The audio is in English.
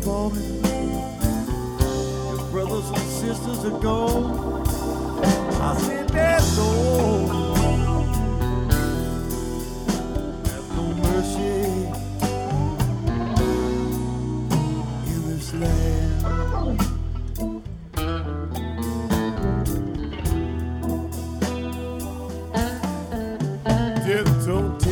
this morning. Your brothers and sisters are gone. I said there's no